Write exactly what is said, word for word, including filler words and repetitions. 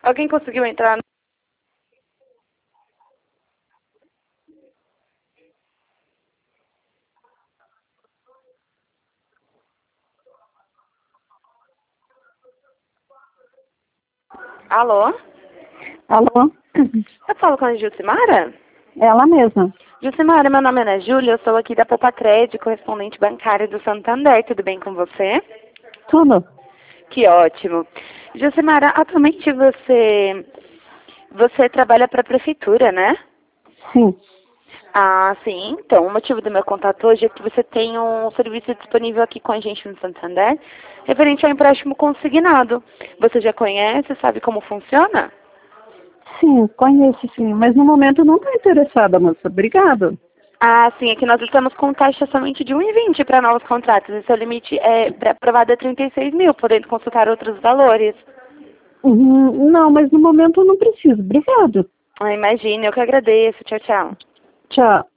Alguém conseguiu entrar? no- Alô? Alô? Eu falo com a Jucimara? Ela mesma. Jucimara, meu nome é Ana Júlia, eu sou aqui da Popacred, correspondente bancária do Santander. Tudo bem com você? Tudo? Que ótimo. Jucimara, atualmente você, você trabalha para a prefeitura, né? Sim. Ah, sim. Então, o motivo do meu contato hoje é que você tem um serviço disponível aqui com a gente no Santander, referente ao empréstimo consignado. Você já conhece, sabe como funciona? Sim, conheço sim. Mas no momento eu não estou interessada, moça. Obrigada. Ah, sim. Aqui nós estamos com taxa somente de um e vinte para novos contratos. E seu limite é pré-aprovado é trinta e seis mil, podendo consultar outros valores. Uhum, não, mas no momento eu não preciso. Obrigado. Ah, imagine, eu que agradeço. Tchau, tchau. Tchau.